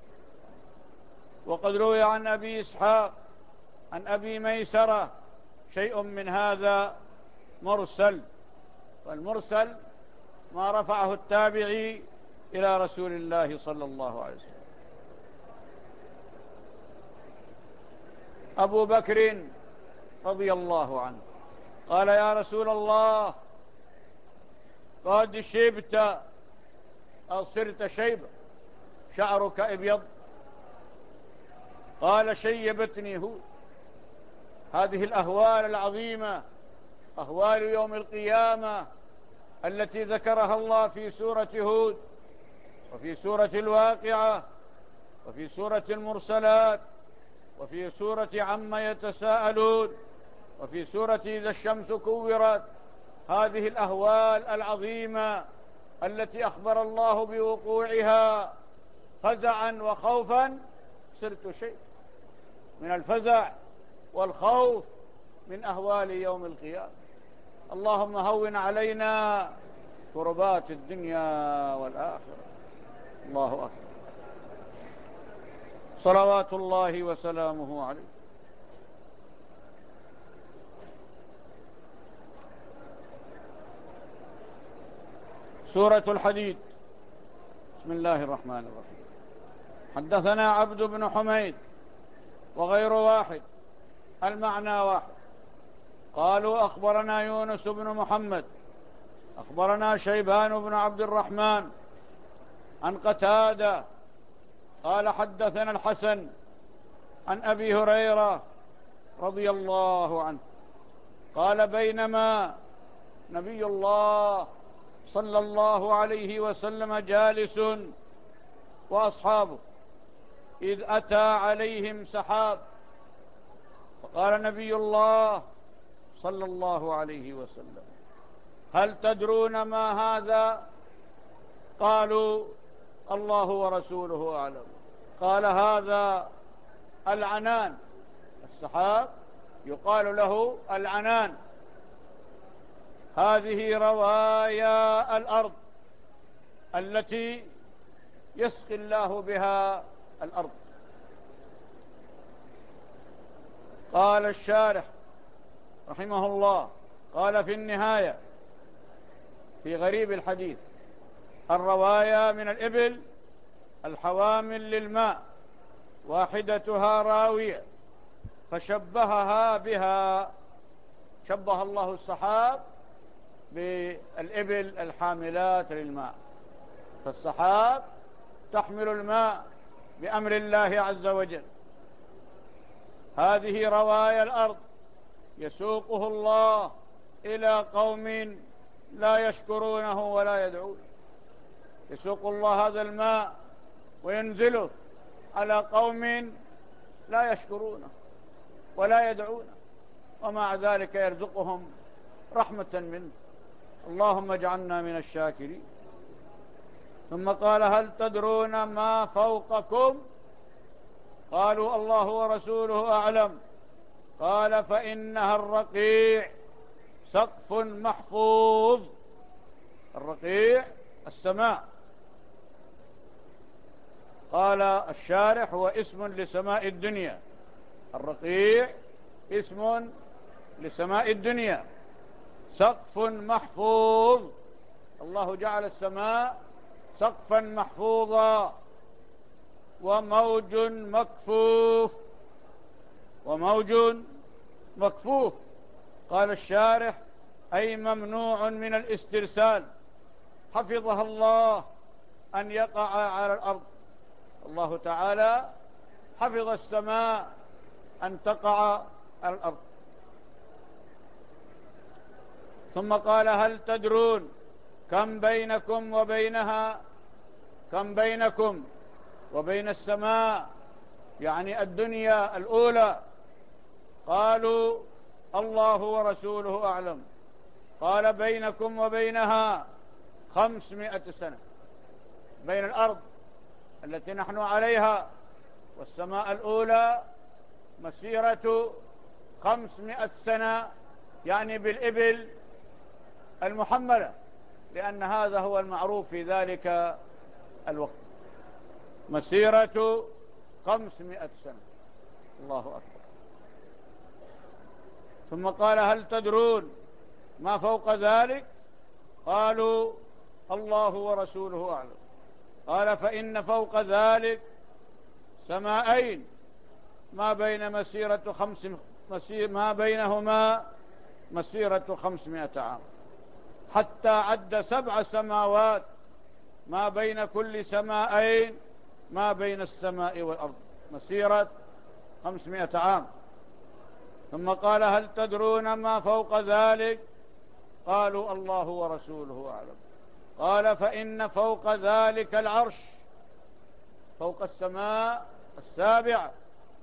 وقد روي عن أبي إسحاق عن أبي ميسرة شيء من هذا مرسل، والمرسل ما رفعه التابعي إلى رسول الله صلى الله عليه وسلم. أبو بكر رضي الله عنه قال: يا رسول الله قد شبت أو صرت شيبة، شعرك أبيض. قال: شيبتني هود. هذه الأهوال العظيمة، أهوال يوم القيامة التي ذكرها الله في سورة هود وفي سورة الواقعة وفي سورة المرسلات وفي سورة عما يتساءلون وفي سورة إذا الشمس كورت. هذه الأهوال العظيمة التي أخبر الله بوقوعها فزعا وخوفا، صرت شيء من الفزع والخوف من أهوال يوم القيامة. اللهم هون علينا كربات الدنيا والآخرة. الله أكبر، صلوات الله وسلامه عليه. سورة الحديد. بسم الله الرحمن الرحيم. حدثنا عبد بن حميد وغير واحد المعنى واحد. قالوا: أخبرنا يونس بن محمد أخبرنا شيبان بن عبد الرحمن عن قتادة قال: حدثنا الحسن عن أبي هريرة رضي الله عنه قال: بينما نبي الله صلى الله عليه وسلم جالس وأصحابه إذ أتى عليهم سحاب، فقال نبي الله صلى الله عليه وسلم: هل تدرون ما هذا؟ قالوا: الله ورسوله أعلم. قال هذا العنان، السحاب يقال له العنان. هذه روايا الأرض التي يسقي الله بها الأرض. قال الشارح رحمه الله، قال في النهاية في غريب الحديث: الروايا من الإبل الحوامل للماء، واحدتها راوية، فشبهها بها. شبه الله السحاب بالإبل الحاملات للماء، فالسحاب تحمل الماء بأمر الله عز وجل. هذه روايا الأرض يسوقه الله إلى قوم لا يشكرونه ولا يدعون. يسوق الله هذا الماء وينزله على قوم لا يشكرونه ولا يدعونه، ومع ذلك يرزقهم رحمة منه. اللهم اجعلنا من الشاكرين. ثم قال: هل تدرون ما فوقكم؟ قالوا: الله ورسوله أعلم. قال: فإنها الرقيع، سقف محفوظ. الرقيع السماء. قال الشارح: هو اسم لسماء الدنيا. الرقيع اسم لسماء الدنيا، سقف محفوظ. الله جعل السماء سقفا محفوظا، وموج مكفوف. وموج مكفوف. قال الشارح: أي ممنوع من الاسترسال، حفظها الله أن يقع على الأرض. الله تعالى حفظ السماء أن تقع على الأرض. ثم قال: هل تدرون كم بينكم وبينها؟ كم بينكم وبين السماء، يعني الدنيا الأولى؟ قالوا: الله ورسوله أعلم. قال: بينكم وبينها خمسمائة سنة. بين الأرض التي نحن عليها والسماء الأولى مسيرة خمسمائة سنة، يعني بالإبل المحملة، لأن هذا هو المعروف في ذلك الوقت. مسيرة خمسمائة سنة. الله أكبر. ثم قال: هل تدرون ما فوق ذلك؟ قالوا: الله ورسوله أعلم. قال: فإن فوق ذلك سماءين ما بين مسيرة خمس مسير ما بينهما مسيرة خمسمائة عام، حتى عد سبع سماوات ما بين كل سماءين ما بين السماء والأرض مسيرة خمسمائة عام. ثم قال: هل تدرون ما فوق ذلك؟ قالوا: الله ورسوله أعلم. قال: فإن فوق ذلك العرش، فوق السماء السابعة،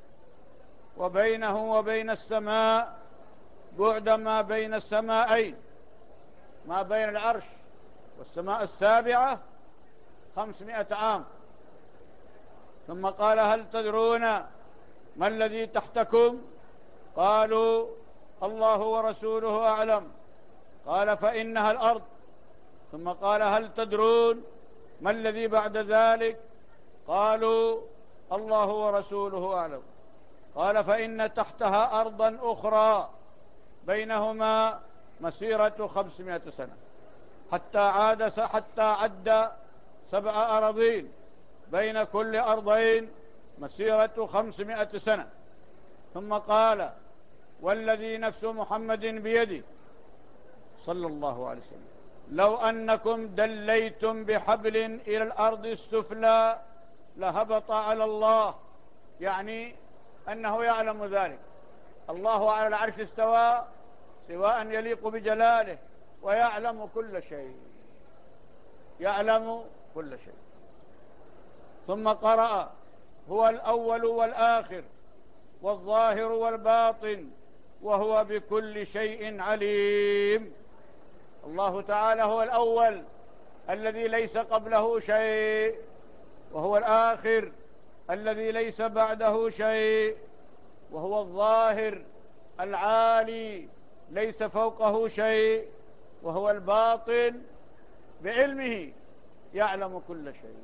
وبينه وبين السماء بعد ما بين السماءين، ما بين العرش والسماء السابعة خمسمائة عام. ثم قال: هل تدرون ما الذي تحتكم؟ قالوا: الله ورسوله أعلم. قال: فإنها الأرض. ثم قال: هل تدرون ما الذي بعد ذلك؟ قالوا: الله ورسوله أعلم. قال: فإن تحتها أرضا أخرى بينهما مسيرة خمسمائة سنة، حتى عاد حتى عد سبع أراضين بين كل أرضين مسيرة خمسمائة سنة. ثم قال: والذي نفس محمد بيده صلى الله عليه وسلم، لو أنكم دليتم بحبل إلى الأرض السفلى لهبط على الله، يعني أنه يعلم ذلك. الله على العرش استوى استواء يليق بجلاله، ويعلم كل شيء، يعلم كل شيء. ثم قرأ: هو الأول والآخر والظاهر والباطن وهو بكل شيء عليم. الله تعالى هو الأول الذي ليس قبله شيء، وهو الآخر الذي ليس بعده شيء، وهو الظاهر العالي ليس فوقه شيء، وهو الباطن بعلمه يعلم كل شيء.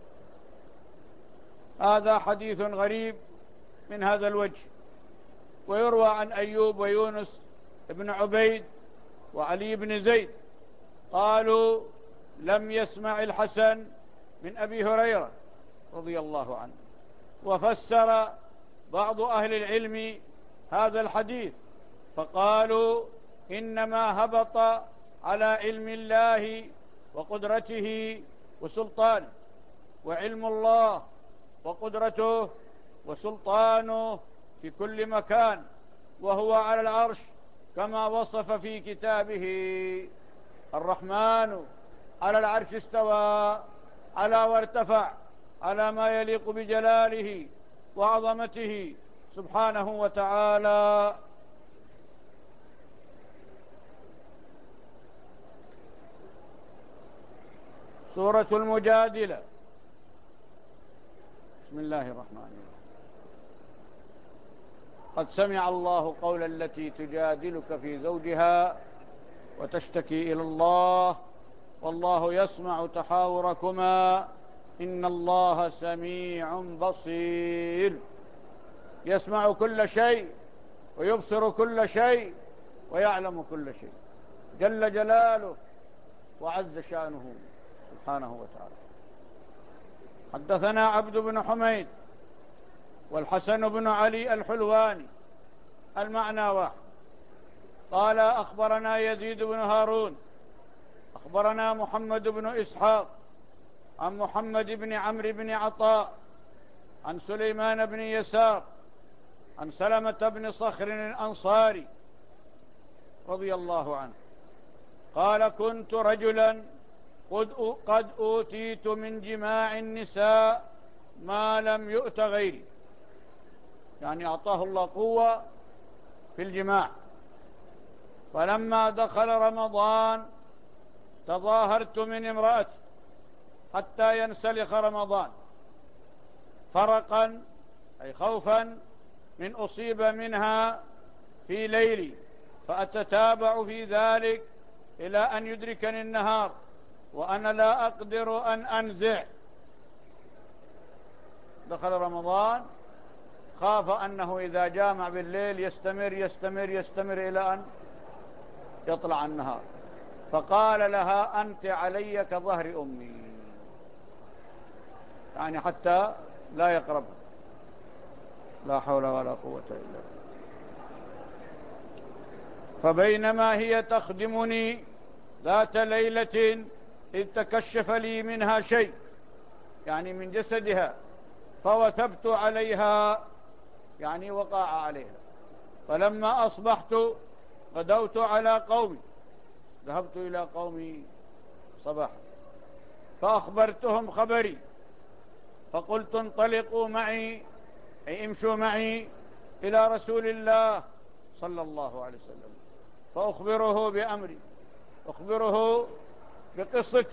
هذا حديث غريب من هذا الوجه. ويروى عن أيوب ويونس بن عبيد وعلي بن زيد قالوا لم يسمع الحسن من أبي هريرة رضي الله عنه. وفسر بعض أهل العلم هذا الحديث فقالوا إنما هبط على علم الله وقدرته وسلطانه، وعلم الله وقدرته وسلطانه في كل مكان، وهو على العرش كما وصف في كتابه. الرحمن على العرش استوى على وارتفع على ما يليق بجلاله وعظمته سبحانه وتعالى. سورة المجادلة. بسم الله الرحمن الرحيم. قد سمع الله قول التي تجادلك في زوجها وتشتكي إلى الله والله يسمع تحاوركما إن الله سميع بصير. يسمع كل شيء ويبصر كل شيء ويعلم كل شيء جل جلاله وعز شأنه سبحانه وتعالى. حدثنا عبد بن حميد والحسن بن علي الحلواني المعنى واحد. قال أخبرنا يزيد بن هارون أخبرنا محمد بن إسحاق عن محمد بن عمرو بن عطاء عن سليمان بن يسار عن سلمة بن صخر الأنصاري رضي الله عنه قال كنت رجلا قد قد أوتيت من جماع النساء ما لم يؤت غيري، يعني أعطاه الله قوة في الجماع. فلما دخل رمضان تظاهرت من امرأتي حتى ينسلخ رمضان فرقا أي خوفا من أصيب منها في ليلي، فأتتابع في ذلك إلى أن يدركني النهار وأنا لا أقدر أن أنزع. دخل رمضان خاف أنه إذا جامع بالليل يستمر يستمر يستمر إلى أن يطلع النهار، فقال لها أنت علي كظهر أمي، يعني حتى لا يقربها. لا حول ولا قوة إلا بالله. فبينما هي تخدمني ذات ليلة إذ تكشف لي منها شيء، يعني من جسدها، فوثبت عليها، يعني وقع عليها. فلما أصبحت غدوت على قومي، ذهبت إلى قومي صباحا فأخبرتهم خبري، فقلت انطلقوا معي أي امشوا معي إلى رسول الله صلى الله عليه وسلم فأخبره بأمري أخبره بقصتي.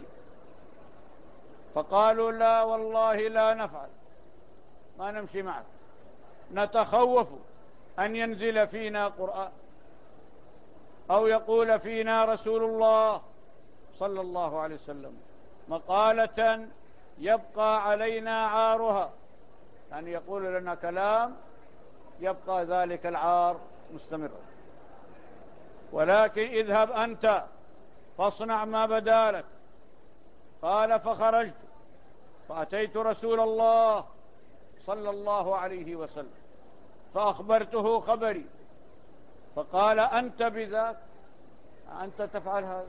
فقالوا لا والله لا نفعل، ما نمشي معك، نتخوف أن ينزل فينا قرآن أو يقول فينا رسول الله صلى الله عليه وسلم مقالة يبقى علينا عارها، يعني يقول لنا كلام يبقى ذلك العار مستمرا. ولكن اذهب أنت فاصنع ما بدا لك. قال فخرجت فأتيت رسول الله صلى الله عليه وسلم فأخبرته خبري، فقال أنت بذاك، أنت تفعل هذا؟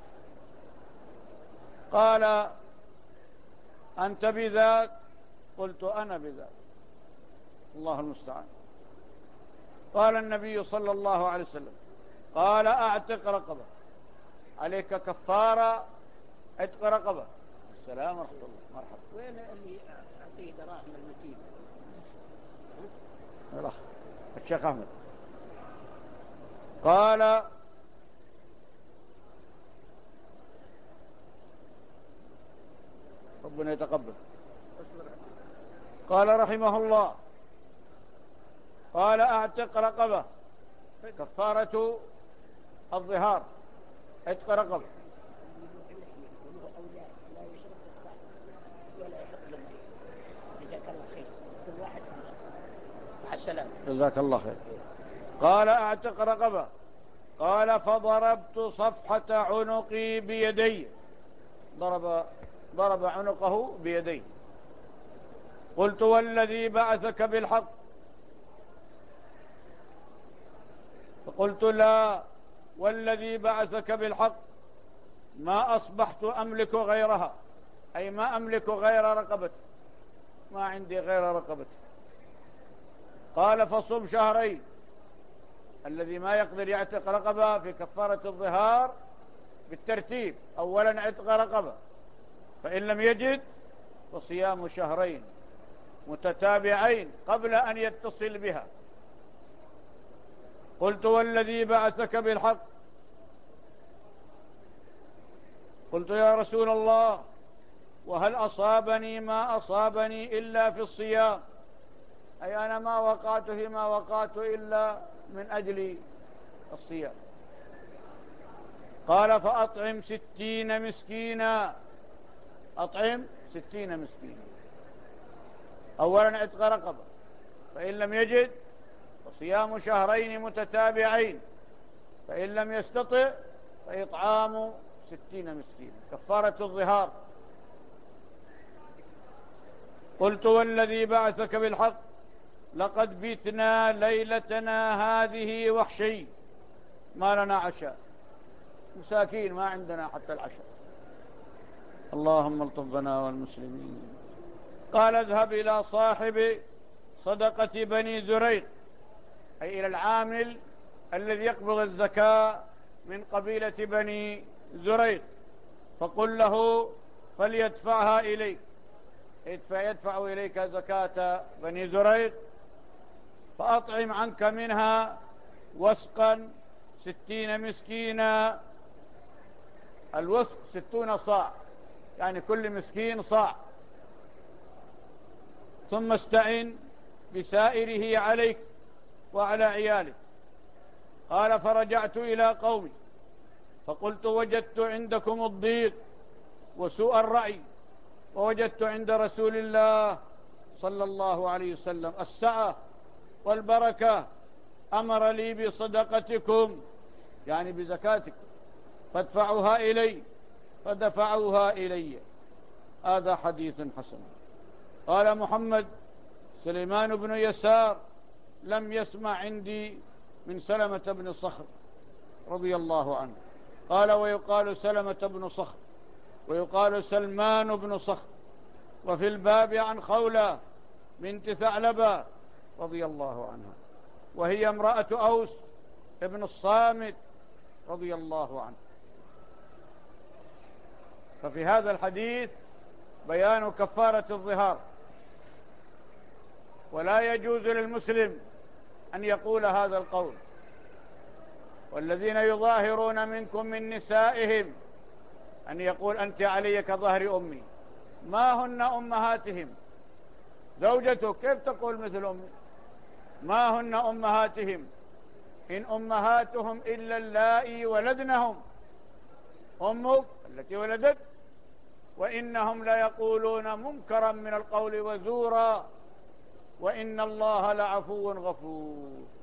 قال أنت بذاك؟ قلت أنا بذاك، الله المستعان. قال النبي صلى الله عليه وسلم قال أعتق رقبة، عليك كفارة عتق رقبة. السلام ورحمة الله. مرحبا. وين اللي أعطيه دراهم المتين؟ الله الشيخ أحمد. قال ربنا يتقبل. قال رحمه الله: قال أعتق رقبة، كفارة الظهار عتق رقبة. وله أولاد لا يشرب الطعام ولا يحط له ماء. جزاك الله خير. كل واحد خمسة. مع السلامة. جزاك الله خير. قال أعتق رقبة. قال: فضربت صفحة عنقي بيدي، ضرب ضرب عنقه بيديه. قلت: والذي بعثك بالحق؟ فقلت: لا، والذي بعثك بالحق ما أصبحت أملك غيرها، أي ما أملك غير رقبتي، ما عندي غير رقبتي. قال: فصم شهرين. الذي ما يقدر يعتق رقبة في كفارة الظهار بالترتيب: أولا عتق رقبة، فإن لم يجد فصيام شهرين متتابعين قبل أن يتصل بها. قلت: والذي بعثك بالحق؟ قلت: يا رسول الله، وهل أصابني ما أصابني إلا في الصيام؟ أي أنا ما وقعت فيما وقعت إلا من أجل الصيام. قال: فأطعم ستين مسكينا. أطعم ستين مسكينا. أولا عتق رقبة، فإن لم يجد فصيام شهرين متتابعين، فإن لم يستطع فإطعام ستين مسكينا، كفارة الظهار. قلت: والذي بعثك بالحق لقد بتنا ليلتنا هذه وحشي، ما لنا عشاء، مساكين ما عندنا حتى العشاء، اللهم الطف بنا والمسلمين. قال: اذهب إلى صاحب صدقة بني زريق، أي إلى العامل الذي يقبض الزكاة من قبيلة بني زريق، فقل له فليدفعها إليك، يدفع, يدفع إليك زكاة بني زريق، فأطعم عنك منها وسقا ستين مسكينا. الوسق ستون صاع، يعني كل مسكين صاع. ثم استعن بسائره عليك وعلى عيالك. قال: فرجعت إلى قومي فقلت: وجدت عندكم الضيق وسوء الرأي، ووجدت عند رسول الله صلى الله عليه وسلم السعة والبركة، أمر لي بصدقتكم، يعني بزكاتكم، فادفعوها إلي، فدفعوها إلي. هذا حديث حسن. قال محمد: سليمان بن يسار لم يسمع عندي من سلمة بن صخر رضي الله عنه. قال: ويقال سلمة بن صخر، ويقال سلمان بن صخر. وفي الباب عن خولة بنت ثعلبة رضي الله عنها، وهي امرأة أوس ابن الصامت رضي الله عنه. ففي هذا الحديث بيان كفارة الظهار، ولا يجوز للمسلم أن يقول هذا القول. والذين يظاهرون منكم من نسائهم أن يقول: أنت علي كظهر أمي. ما هن أمهاتهم؟ زوجته كيف تقول مثل أمي؟ ما هن أمهاتهم؟ إن أمهاتهم إلا اللائي ولدنهم، أمك التي ولدت، وإنهم ليقولون منكرا من القول وزورا، وإن الله لعفو غفور.